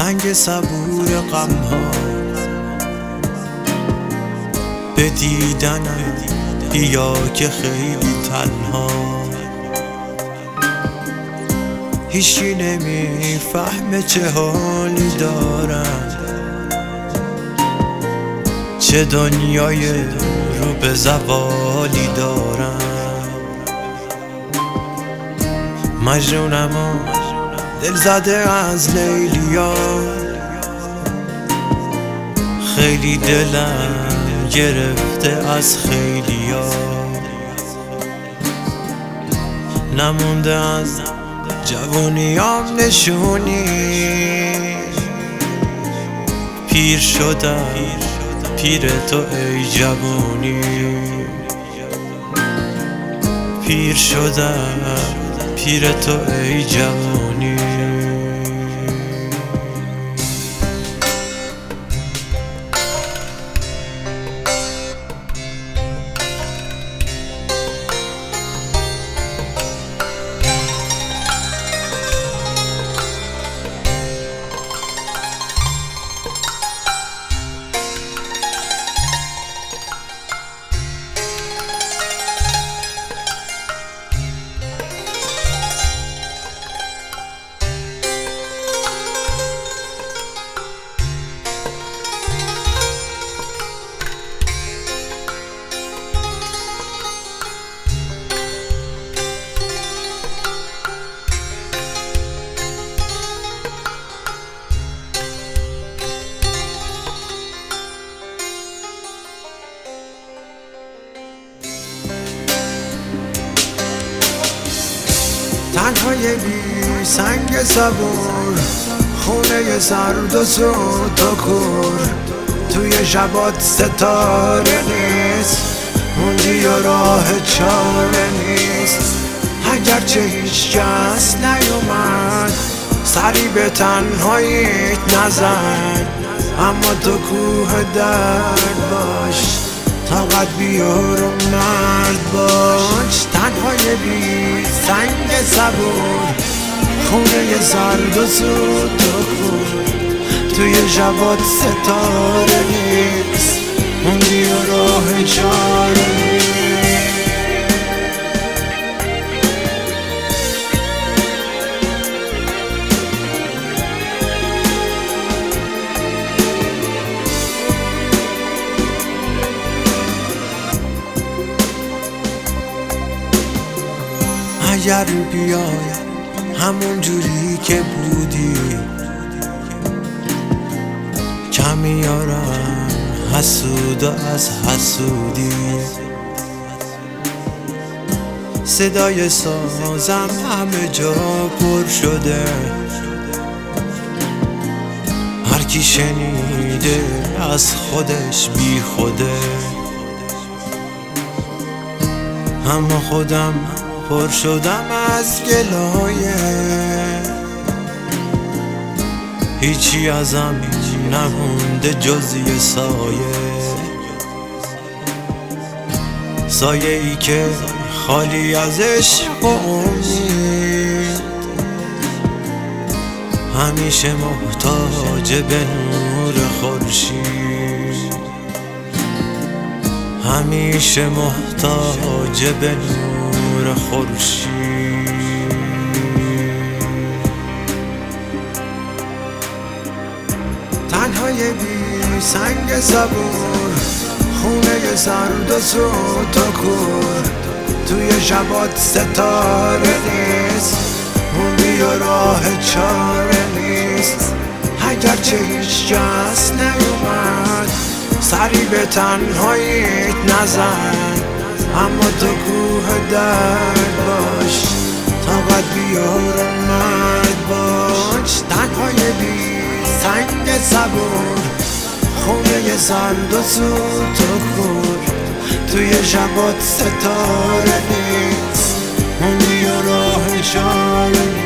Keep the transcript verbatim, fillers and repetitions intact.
سنگ صبور غم ها به دیدنم بیا که خیلی تنها. هیچی نمیفهمه چه حالی دارم، چه دنیای رو به زوالی دارم. مجنونم و دل زده از لیلیا، خیلی دلم گرفته از خیلیا. نمونده از جوونیام نشونی، پیر شدم پیر تو ای جوونی. پیر شدم پیر تو ای جوونی. تنهای بی سنگ صبور، خونه سرد و سود و کور. توی شبات ستاره نیست، موندی و راه چاره نیست. اگرچه هیچ کس نیومد سری به تنهاییت نزن، اما تو کوه درد باش، طاقت بیار و مرد باش. تنهای بی سنگ صبور، خونه سرد و سود و کور. توی شبات ستاره نیست، موندی و راه چاره نیست. اگر بیای همون جوری که بودی، کم میارم حسود از حسودی. صدای سازم همه جا پر شده، هر کی شنیده از خودش بی خوده. اما خودم پر شدم از گلایه، هیچی ازم نمونده جز یه سایه. سایه ای که خالی از عشق و امید، همیشه محتاج به نور خورشید. همیشه محتاج به نور خورشید. تنهای بی سنگ صبور، خونه سرد و سود و کور. توی شبات ستاره نیست، موندی و راه چاره نیست. اگرچه هیچ کس نیومد سری به تنهاییت نزن، اما تو کوه درد باش، طاقت بیار و مرد باش. تنهای بی سنگ صبور، خونه سرد و سود و کور. توی شبات ستاره نیست، موندی و راه چاره